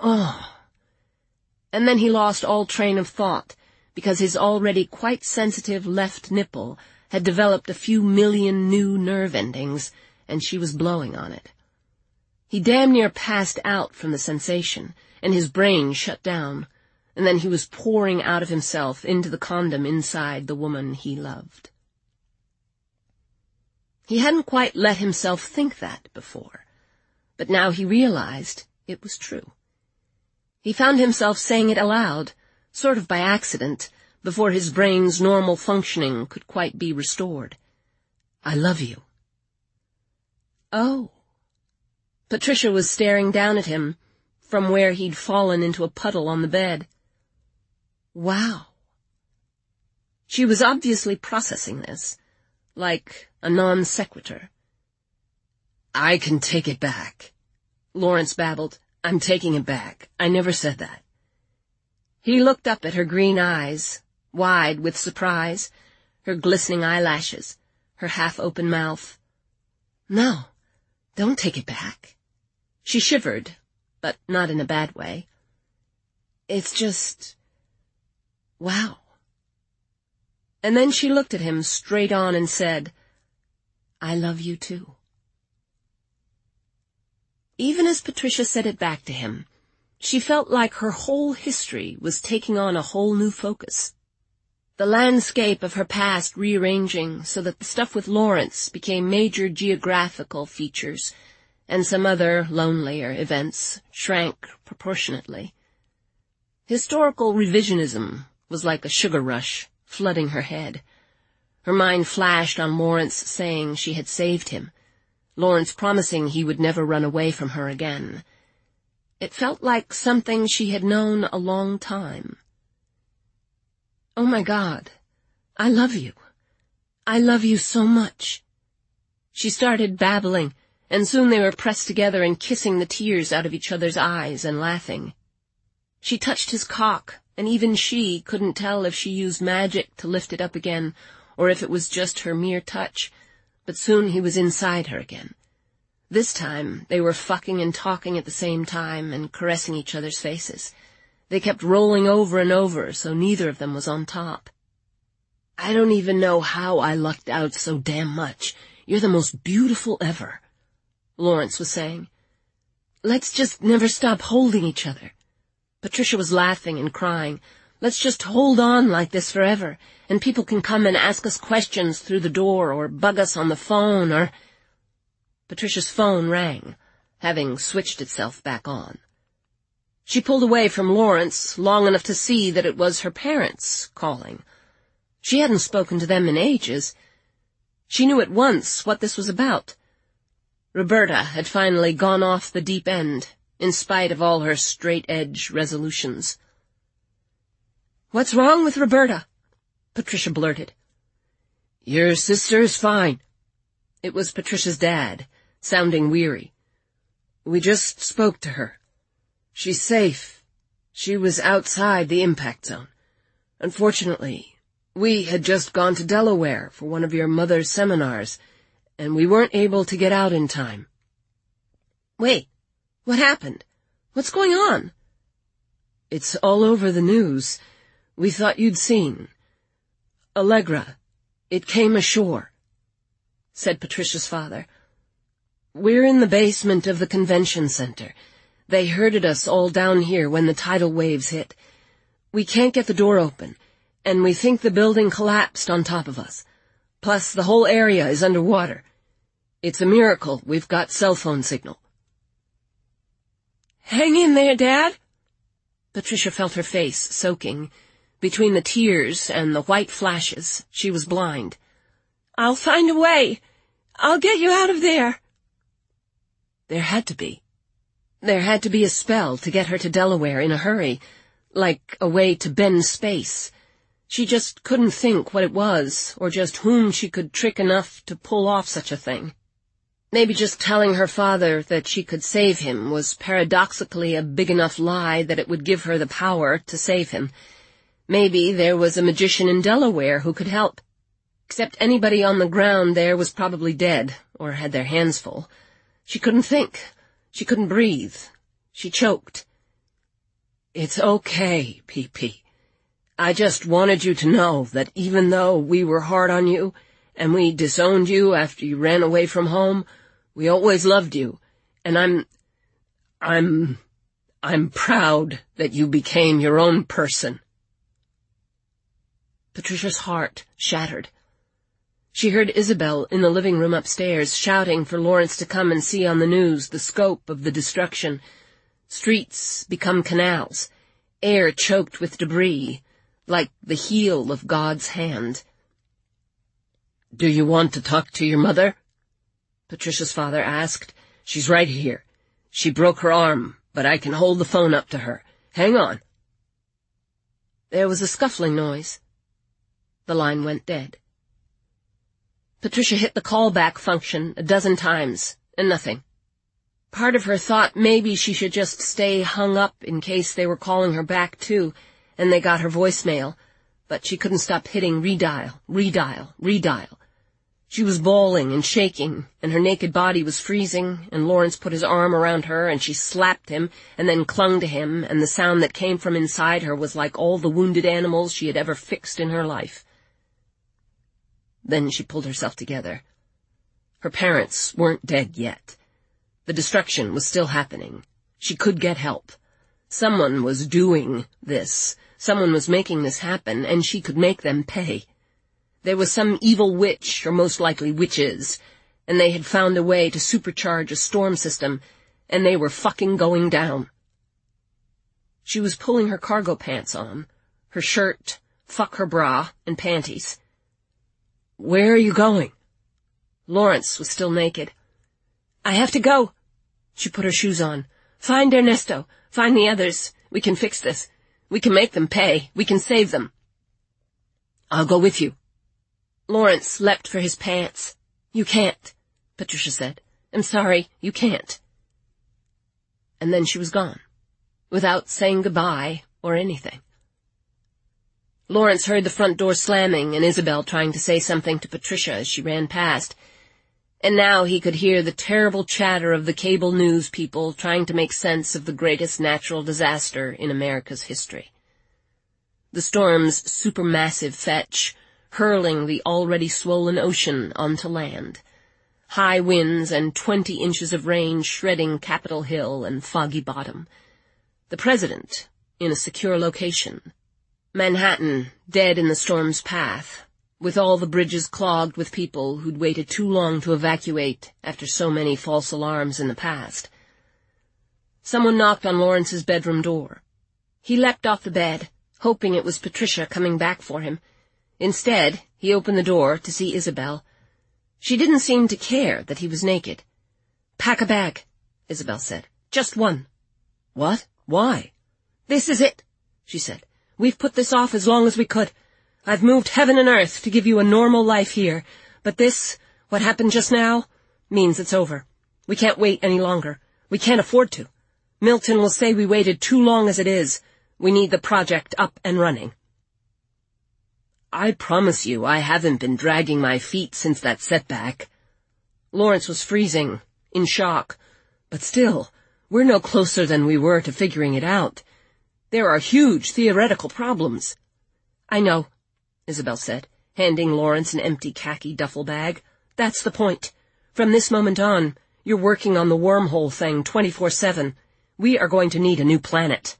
And then he lost all train of thought, because his already quite sensitive left nipple had developed a few million new nerve endings, and she was blowing on it. He damn near passed out from the sensation, and his brain shut down, and then he was pouring out of himself into the condom inside the woman he loved. He hadn't quite let himself think that before, but now he realized it was true. He found himself saying it aloud, sort of by accident, before his brain's normal functioning could quite be restored. I love you. Oh. Patricia was staring down at him from where he'd fallen into a puddle on the bed. Wow. She was obviously processing this, like a non sequitur. I can take it back, Lawrence babbled. I'm taking it back. I never said that. He looked up at her green eyes, wide with surprise, her glistening eyelashes, her half-open mouth. No, don't take it back. She shivered, but not in a bad way. It's just... wow. And then she looked at him straight on and said, I love you too. Even as Patricia said it back to him, she felt like her whole history was taking on a whole new focus. The landscape of her past rearranging so that the stuff with Lawrence became major geographical features, and some other, lonelier events shrank proportionately. Historical revisionism was like a sugar rush flooding her head. Her mind flashed on Lawrence saying she had saved him, Lawrence promising he would never run away from her again. It felt like something she had known a long time. Oh my God, I love you. I love you so much. She started babbling, and soon they were pressed together and kissing the tears out of each other's eyes and laughing. She touched his cock, and even she couldn't tell if she used magic to lift it up again, or if it was just her mere touch, but soon he was inside her again. This time they were fucking and talking at the same time and caressing each other's faces. They kept rolling over and over, so neither of them was on top. I don't even know how I lucked out so damn much. You're the most beautiful ever, Lawrence was saying. Let's just never stop holding each other. Patricia was laughing and crying. Let's just hold on like this forever, and people can come and ask us questions through the door or bug us on the phone or... Patricia's phone rang, having switched itself back on. She pulled away from Lawrence long enough to see that it was her parents calling. She hadn't spoken to them in ages. She knew at once what this was about. Roberta had finally gone off the deep end, in spite of all her straight-edge resolutions. What's wrong with Roberta? Patricia blurted. Your sister's fine. It was Patricia's dad, sounding weary. We just spoke to her. She's safe. She was outside the impact zone. Unfortunately, we had just gone to Delaware for one of your mother's seminars, and we weren't able to get out in time. Wait, what happened? What's going on? It's all over the news. We thought you'd seen. Allegra, it came ashore, said Patricia's father. We're in the basement of the convention center. They herded us all down here when the tidal waves hit. We can't get the door open, and we think the building collapsed on top of us. Plus, the whole area is underwater. It's a miracle we've got cell phone signal. Hang in there, Dad. Patricia felt her face soaking. Between the tears and the white flashes, she was blind. I'll find a way. I'll get you out of there. There had to be. There had to be a spell to get her to Delaware in a hurry, like a way to bend space. She just couldn't think what it was, or just whom she could trick enough to pull off such a thing. Maybe just telling her father that she could save him was paradoxically a big enough lie that it would give her the power to save him. Maybe there was a magician in Delaware who could help. Except anybody on the ground there was probably dead, or had their hands full. She couldn't think. She couldn't breathe. She choked. "It's okay, Pee-Pee. I just wanted you to know that even though we were hard on you, and we disowned you after you ran away from home, we always loved you, and I'm proud that you became your own person." Patricia's heart shattered. She heard Isabel in the living room upstairs shouting for Lawrence to come and see on the news the scope of the destruction. Streets become canals, air choked with debris, like the heel of God's hand. "Do you want to talk to your mother?" Patricia's father asked. "She's right here. She broke her arm, but I can hold the phone up to her. Hang on." There was a scuffling noise. The line went dead. Patricia hit the callback function a dozen times, and nothing. Part of her thought maybe she should just stay hung up in case they were calling her back too, and they got her voicemail, but she couldn't stop hitting redial, redial, redial. She was bawling and shaking, and her naked body was freezing, and Lawrence put his arm around her, and she slapped him, and then clung to him, and the sound that came from inside her was like all the wounded animals she had ever fixed in her life. Then she pulled herself together. Her parents weren't dead yet. The destruction was still happening. She could get help. Someone was doing this. Someone was making this happen, and she could make them pay. There was some evil witch, or most likely witches, and they had found a way to supercharge a storm system, and they were fucking going down. She was pulling her cargo pants on, her shirt, fuck her bra, and panties. "Where are you going?" Lawrence was still naked. "I have to go." She put her shoes on. "Find Ernesto. Find the others. We can fix this. We can make them pay. We can save them." "I'll go with you." Lawrence leapt for his pants. "You can't," Patricia said. "I'm sorry, you can't." And then she was gone, without saying goodbye or anything. Lawrence heard the front door slamming and Isabel trying to say something to Patricia as she ran past. And now he could hear the terrible chatter of the cable news people trying to make sense of the greatest natural disaster in America's history. The storm's supermassive fetch, hurling the already swollen ocean onto land. High winds and 20 inches of rain shredding Capitol Hill and Foggy Bottom. The president in a secure location. Manhattan dead in the storm's path, with all the bridges clogged with people who'd waited too long to evacuate after so many false alarms in the past. Someone knocked on Lawrence's bedroom door. He leapt off the bed, hoping it was Patricia coming back for him. Instead, he opened the door to see Isabel. She didn't seem to care that he was naked. "Pack a bag," Isabel said. "Just one." "What? Why?" "This is it," she said. "We've put this off as long as we could. I've moved heaven and earth to give you a normal life here, but this, what happened just now, means it's over. We can't wait any longer. We can't afford to. Milton will say we waited too long as it is. We need the project up and running." "I promise you I haven't been dragging my feet since that setback." Lawrence was freezing, in shock. "But still, we're no closer than we were to figuring it out. There are huge theoretical problems." "I know," Isabel said, handing Lawrence an empty khaki duffel bag. "That's the point. From this moment on, you're working on the wormhole thing 24/7. We are going to need a new planet."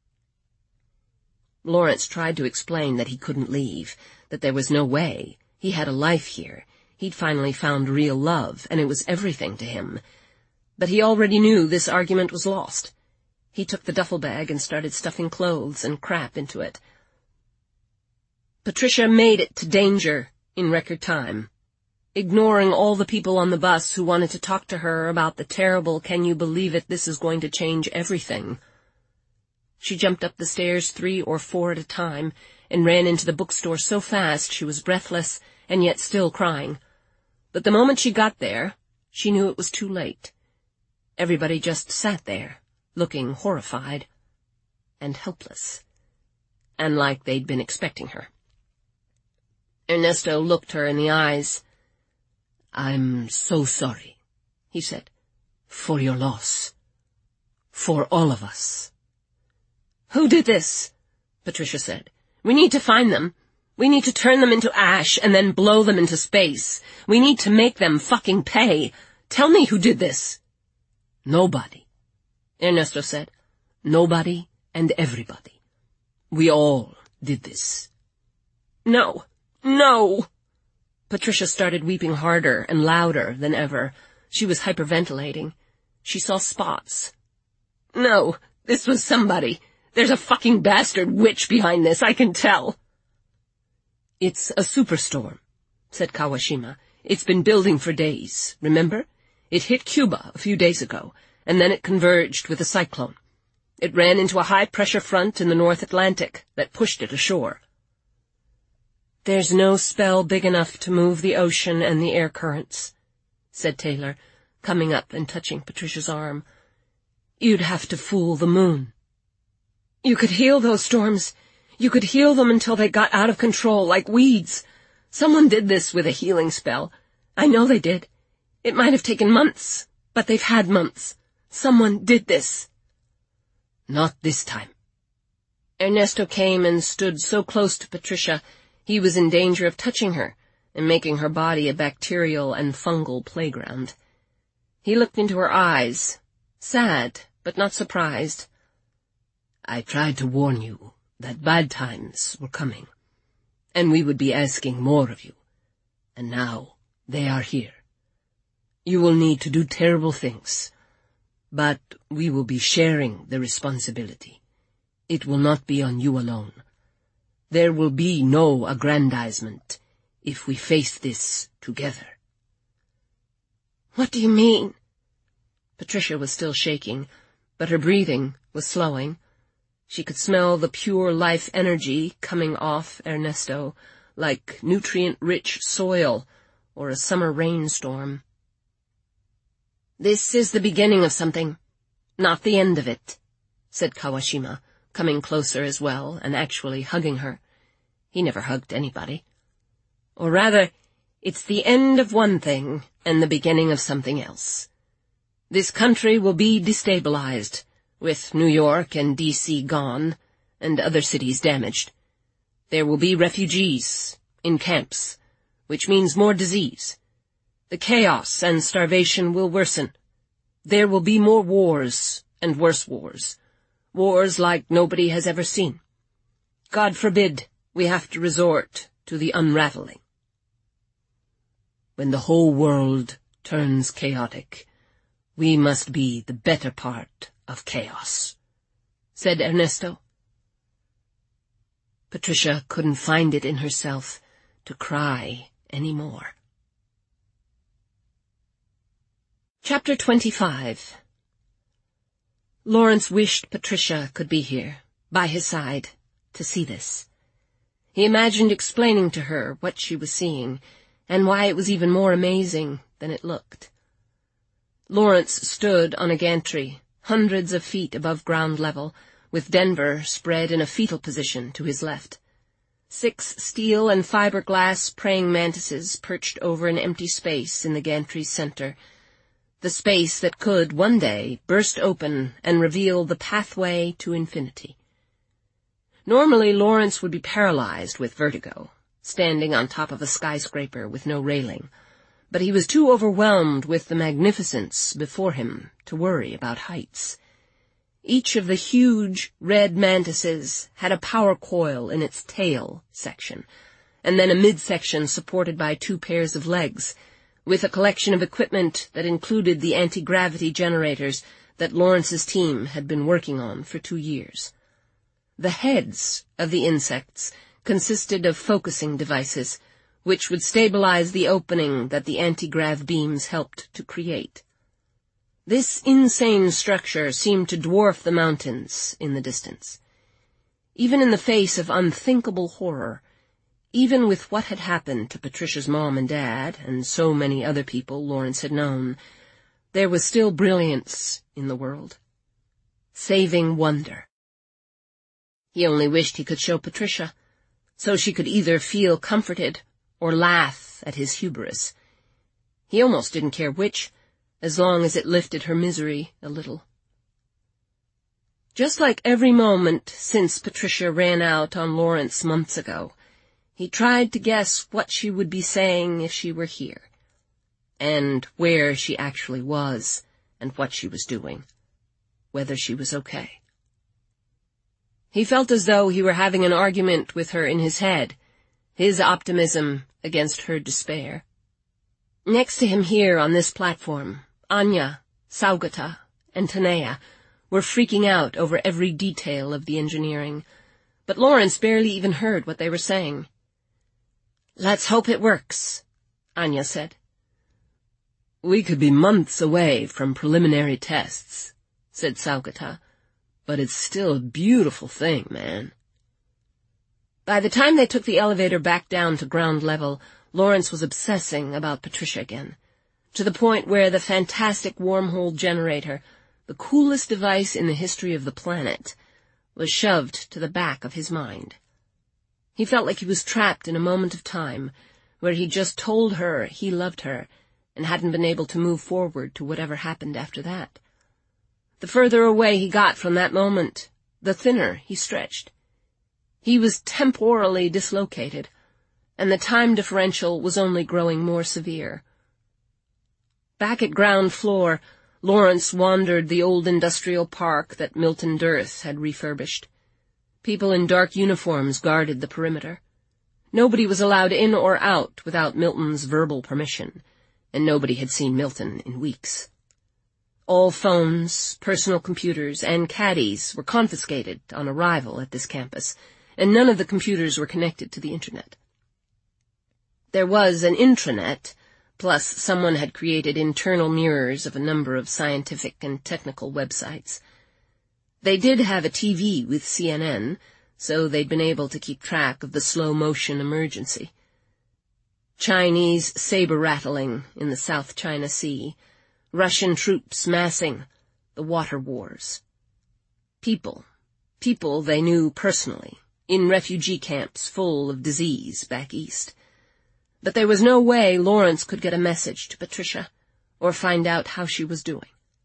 Lawrence tried to explain that he couldn't leave, that there was no way. He had a life here. He'd finally found real love, and it was everything to him. But he already knew this argument was lost. He took the duffel bag and started stuffing clothes and crap into it. Patricia made it to danger in record time, ignoring all the people on the bus who wanted to talk to her about the terrible "can you believe it, this is going to change everything." She jumped up the stairs 3 or 4 at a time and ran into the bookstore so fast she was breathless and yet still crying. But the moment she got there, she knew it was too late. Everybody just sat there, looking horrified and helpless, and like they'd been expecting her. Ernesto looked her in the eyes. "I'm so sorry," he said, "for your loss. For all of us." "Who did this?" Patricia said. "We need to find them. We need to turn them into ash and then blow them into space. We need to make them fucking pay. Tell me who did this." "Nobody," Ernesto said. "Nobody and everybody. We all did this." "No, no!" Patricia started weeping harder and louder than ever. She was hyperventilating. She saw spots. "No, this was somebody. There's a fucking bastard witch behind this, I can tell." "It's a superstorm," said Kawashima. "It's been building for days, remember? It hit Cuba a few days ago, and then it converged with a cyclone. It ran into a high-pressure front in the North Atlantic that pushed it ashore." "There's no spell big enough to move the ocean and the air currents," said Taylor, coming up and touching Patricia's arm. "You'd have to fool the moon." "You could heal those storms. You could heal them until they got out of control, like weeds. Someone did this with a healing spell. I know they did. It might have taken months, but they've had months. Someone did this." "Not this time." Ernesto came and stood so close to Patricia he was in danger of touching her and making her body a bacterial and fungal playground. He looked into her eyes, sad but not surprised. "I tried to warn you that bad times were coming, and we would be asking more of you, and now they are here. You will need to do terrible things, but we will be sharing the responsibility. It will not be on you alone. There will be no aggrandizement if we face this together." "What do you mean?" Patricia was still shaking, but her breathing was slowing. She could smell the pure life energy coming off Ernesto, like nutrient-rich soil or a summer rainstorm. "This is the beginning of something, not the end of it," said Kawashima, coming closer as well and actually hugging her. He never hugged anybody. "Or rather, it's the end of one thing and the beginning of something else. This country will be destabilized, with New York and D.C. gone, and other cities damaged. There will be refugees in camps, which means more disease. The chaos and starvation will worsen. There will be more wars and worse wars, wars like nobody has ever seen. God forbid we have to resort to the unraveling. When the whole world turns chaotic, we must be the better part of chaos," said Ernesto. Patricia couldn't find it in herself to cry any more. Chapter 25. Lawrence wished Patricia could be here, by his side, to see this. He imagined explaining to her what she was seeing, and why it was even more amazing than it looked. Lawrence stood on a gantry, hundreds of feet above ground level, with Denver spread in a fetal position to his left. 6 steel and fiberglass praying mantises perched over an empty space in the gantry's center, the space that could, one day, burst open and reveal the pathway to infinity. Normally, Lawrence would be paralyzed with vertigo, standing on top of a skyscraper with no railing, but he was too overwhelmed with the magnificence before him to worry about heights. Each of the huge red mantises had a power coil in its tail section, and then a midsection supported by 2 pairs of legs, with a collection of equipment that included the anti-gravity generators that Lawrence's team had been working on for 2 years. The heads of the insects consisted of focusing devices, which would stabilize the opening that the anti-grav beams helped to create. This insane structure seemed to dwarf the mountains in the distance. Even in the face of unthinkable horror, even with what had happened to Patricia's mom and dad, and so many other people Lawrence had known, there was still brilliance in the world. Saving wonder. He only wished he could show Patricia, so she could either feel comforted or laugh at his hubris. He almost didn't care which, as long as it lifted her misery a little. Just like every moment since Patricia ran out on Lawrence months ago, he tried to guess what she would be saying if she were here, and where she actually was, and what she was doing, whether she was okay. He felt as though he were having an argument with her in his head, his optimism against her despair. Next to him here on this platform, Anya, Saugata, and Tanea were freaking out over every detail of the engineering, but Lawrence barely even heard what they were saying. "Let's hope it works," Anya said. "We could be months away from preliminary tests," said Saugata, "but it's still a beautiful thing, man." By the time they took the elevator back down to ground level, Lawrence was obsessing about Patricia again, to the point where the fantastic wormhole generator, the coolest device in the history of the planet, was shoved to the back of his mind. He felt like he was trapped in a moment of time, where he just told her he loved her, and hadn't been able to move forward to whatever happened after that. The further away he got from that moment, the thinner he stretched. He was temporally dislocated, and the time differential was only growing more severe. Back at ground floor, Lawrence wandered the old industrial park that Milton Dirth had refurbished. People in dark uniforms guarded the perimeter. Nobody was allowed in or out without Milton's verbal permission, and nobody had seen Milton in weeks. All phones, personal computers, and caddies were confiscated on arrival at this campus, and none of the computers were connected to the Internet. There was an intranet, plus someone had created internal mirrors of a number of scientific and technical websites. They did have a TV with CNN, so they'd been able to keep track of the slow-motion emergency. Chinese saber-rattling in the South China Sea, Russian troops massing, the water wars. People they knew personally, in refugee camps full of disease back east. But there was no way Lawrence could get a message to Patricia, or find out how she was doing.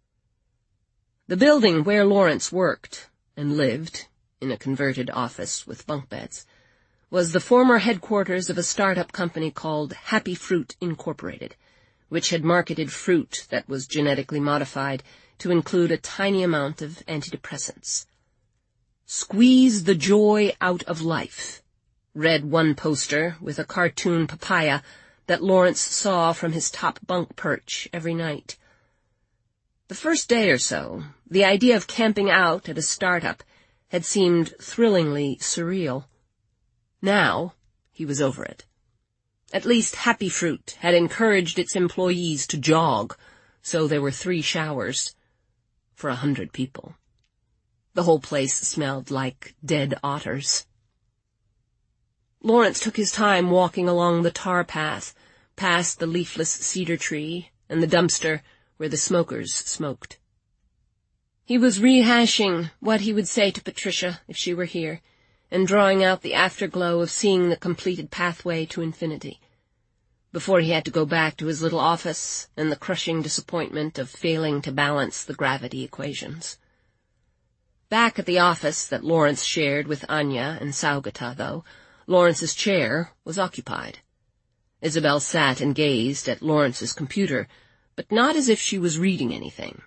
The building where Lawrence worked, and lived, in a converted office with bunk beds, was the former headquarters of a startup company called Happy Fruit Incorporated, which had marketed fruit that was genetically modified to include a tiny amount of antidepressants. "Squeeze the joy out of life," read one poster with a cartoon papaya that Lawrence saw from his top bunk perch every night. The first day or so, the idea of camping out at a startup had seemed thrillingly surreal. Now, he was over it. At least Happy Fruit had encouraged its employees to jog, so there were 3 showers for 100 people. The whole place smelled like dead otters. Lawrence took his time walking along the tar path, past the leafless cedar tree and the dumpster where the smokers smoked. He was rehashing what he would say to Patricia if she were here, and drawing out the afterglow of seeing the completed pathway to infinity, before he had to go back to his little office and the crushing disappointment of failing to balance the gravity equations. Back at the office that Lawrence shared with Anya and Saugata, though, Lawrence's chair was occupied. Isabel sat and gazed at Lawrence's computer, but not as if she was reading anything.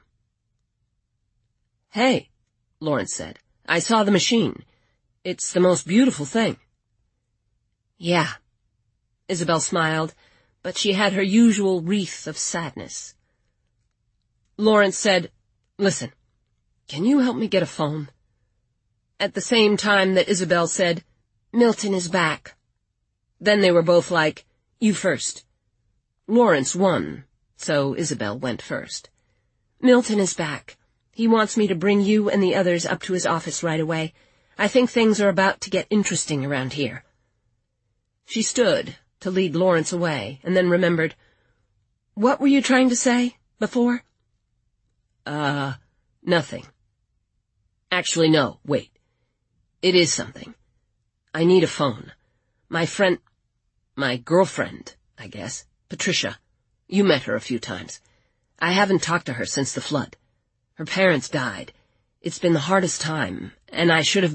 "Hey," Lawrence said, "I saw the machine. It's the most beautiful thing." "Yeah." Isabel smiled, but she had her usual wreath of sadness. Lawrence said, "Listen, can you help me get a phone?" At the same time that Isabel said, "Milton is back." Then they were both like, "You first." Lawrence won, so Isabel went first. "Milton is back. He wants me to bring you and the others up to his office right away. I think things are about to get interesting around here." She stood to lead Lawrence away, and then remembered, "What were you trying to say before?" Nothing. Actually, no, wait. It is something. I need a phone. My girlfriend, I guess, Patricia, You met her a few times. I haven't talked to her since the flood. Her parents died. It's been the hardest time, and I should have